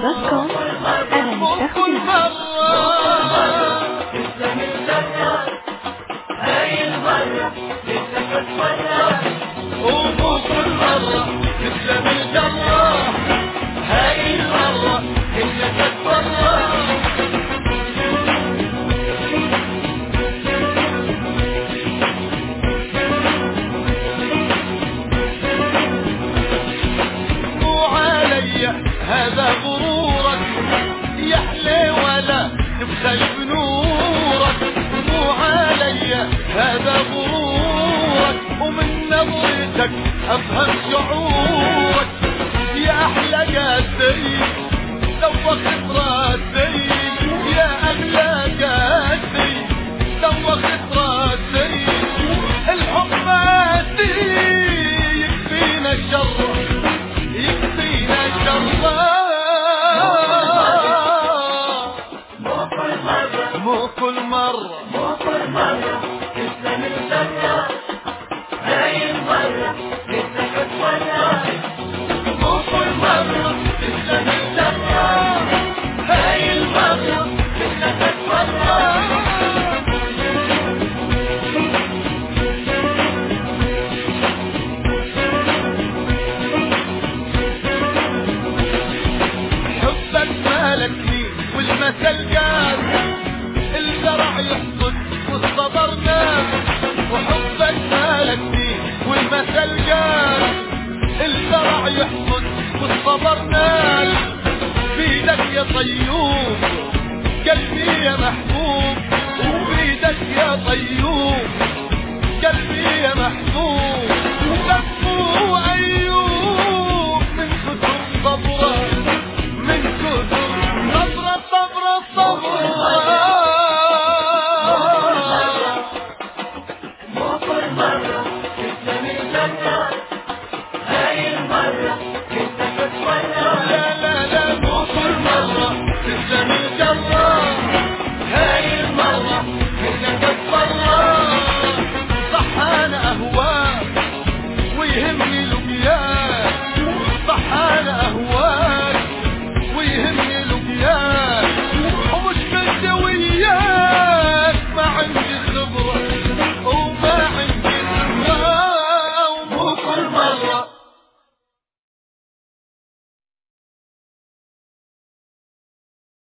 www.radiomaria.com. أنا مشتاق هاي المرة لسه بتفرح ومو كل مرة تسلم الجرة هاي المرة لسه بتفرح مو علي هذا غرورك يحلى ولا تبخل بنورك مو علي هذا غرورك ومن نظرتك افهم شعورك يا احلى قاسي دوخت راسي يا اغلى قاسي دوخت راسي الحب ماسي يكفينا الشر يكفينا الشر مو كل مرة تسلم الجرة هاي المرة لسه بتفرح مو كل مرة تسلم الجرة هاي المرة لسه بتفرح حبك مالكني والمثل قال الزرع يحصد والصبر نام وحبك مالكني والمثل قال الزرع يحصد والصبر نام بيدك يا طيوب قلبي يا محبوب وبيدك يا طيوب قلبي يا محبوب